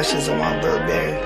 that shit's on my Burberry.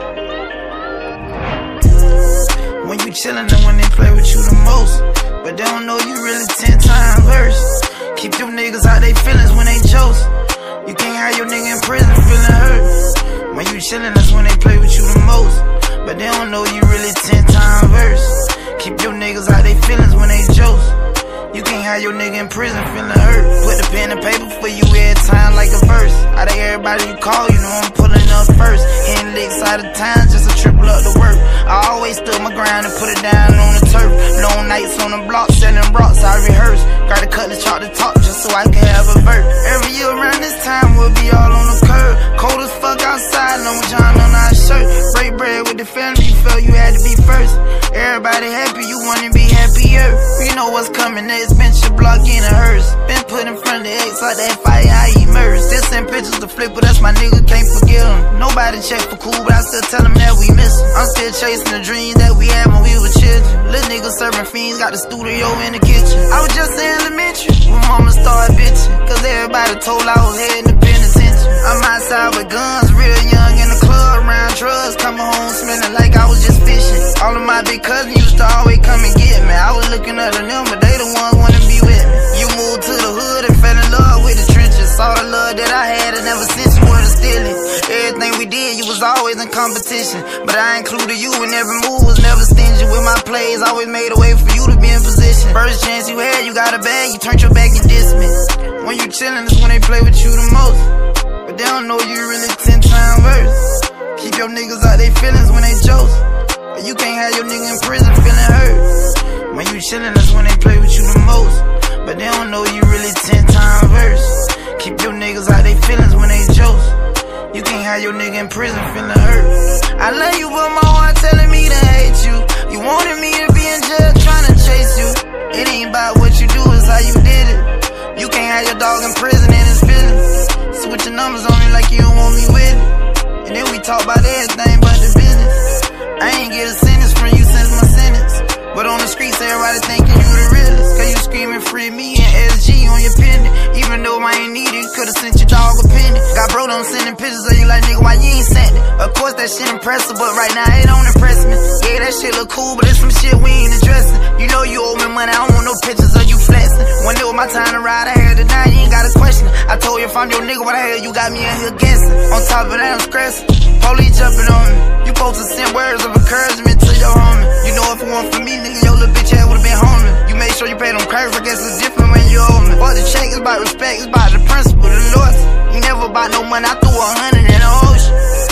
When you chillin' and when they play with you the most, but they don't know you really 10 times worse. Keep your niggas out they feelings when they chose. You can't have your nigga in prison feeling hurt. When you chillin', that's when they play with you the most, but they don't know you really 10 times worse. Keep your niggas out they feelings when they chose. You can't have your nigga in prison feeling hurt. Put the pen and paper for you every time like a verse. Out of everybody you call, you know I'm pulling up first. Hitting licks out of town just to triple up the work. I always stood my ground and put it down on the turf. Long nights on the block, selling rocks, I rehearse. Gotta cut the chalk to talk just so I can have a verse. Every year around this time we'll be all on the curb. Cold as fuck outside, no John on our shirt. Break bread with the family, you felt you had to be first. Everybody happy, you wanna be happier. You know what's coming next, bench your block in a hearse. Been put in front of the X like that fire I emerge. Still send pictures to flip, but that's my nigga, can't forget him. Nobody check for cool, but I still tell him that we miss him. I'm still chasing the dreams that we had when we were children. Little nigga serving fiends, got the studio in the kitchen. I was just in elementary when mama started bitching, cause everybody told I was heading to penitentiary. I'm outside with guns, real young in the club, around drugs, coming home smelling like I was just fishing. All of my big cousins used to always come and get me. I was looking up to them, but they the ones wanna be with me. You moved to the hood and fell in love with the trenches. Saw the love that I had and never since you were stealing. Everything we did, you was always in competition, but I included you in every move, was never stingy with my plays. Always made a way for you to be in position. First chance you had, you got a bag, you turned your back and dismissed. When you chillin', that's when they play with you the most, but they don't know you really 10 times worse. Keep your niggas out they feelings when they chose. You can't have your nigga in prison feeling hurt. When you chillin', that's when they play with you the most, but they don't know you really 10 times worse. Keep your niggas out they feelings when they chose. You can't have your nigga in prison feeling hurt. I love you, but my heart telling me to hate you. You wanted me to be in jail trying to chase you. It ain't about what you do, it's how you did it. You can't have your dog in prison in his feelings. Switching numbers on me like you don't want me with it. And then we talk about everything but the business. I ain't get a sentence from you since my sentence, but on the streets everybody thinking you the realest, cause you screaming free me and SG on your pendant. Even though I ain't need it, could've sent your dog a pendant. Got bro done sending pictures of you like, nigga, why you ain't sent it? Of course that shit impressive, but right now it don't impress me. Yeah, that shit look cool, but it's some shit we ain't addressing. You know you owe me money, I don't want no pictures of you flexing. When it was my time to ride, I had to die, you ain't got a question. I told you if I'm your nigga, what the hell you got me in here guessing? On top of that I'm stressing, police jumping on me. You supposed to send words of encouragement to your homie. You know if it weren't for me, nigga, your little bitch ass would've been homie. You made sure you paid them curves, I guess it's different when you owe me. But the check is about respect, it's about the principle, the loss. You never bought no money, I threw 100 in the ocean.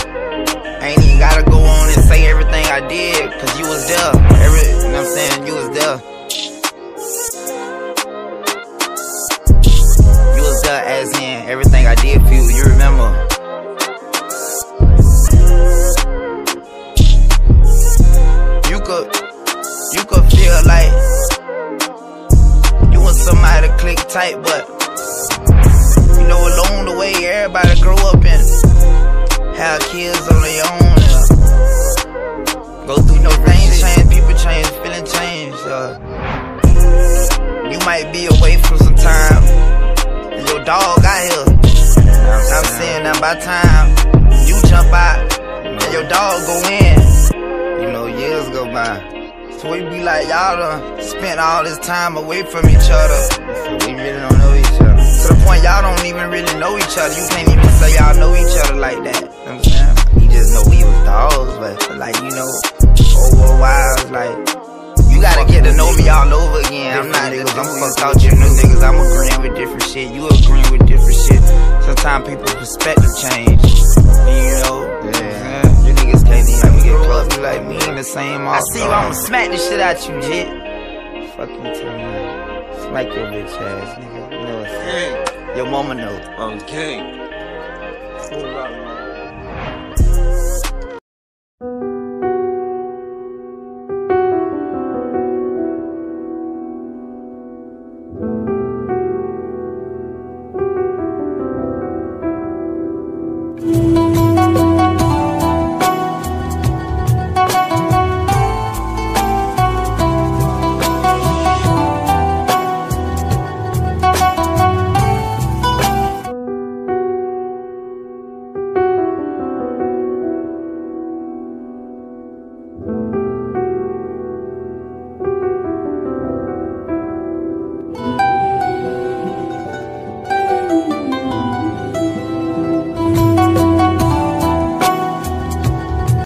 Ain't even gotta go on and say everything I did, cause you was there. You know what I'm saying, you was there. You was there as in everything I did for you, you remember. You could feel like you want somebody to click tight, but you know along the way everybody grow up and have kids on their own and go through no things change, people change, feeling change. You might be away for some time and your dog got here. I'm saying that by time you jump out and your dog go in, you know years go by. So we be like, y'all done spent all this time away from each other, so we really don't know each other. To the point y'all don't even really know each other. You can't even say y'all know each other like that. You know what I'm saying? You just know we was dogs, but like, you know, over a while, like, you gotta get to know me all over again. I'm not niggas, I'm fucked out you new niggas. I'm agreeing with different shit, you agreeing with different shit. Sometimes people's perspective change, you know? Yeah. You niggas can't even get close to like me in the same I see you, I'ma smack the shit out you, jit. Fuck you too, man. Smack your bitch ass, nigga. You know what's up. Your mama know. I'm king.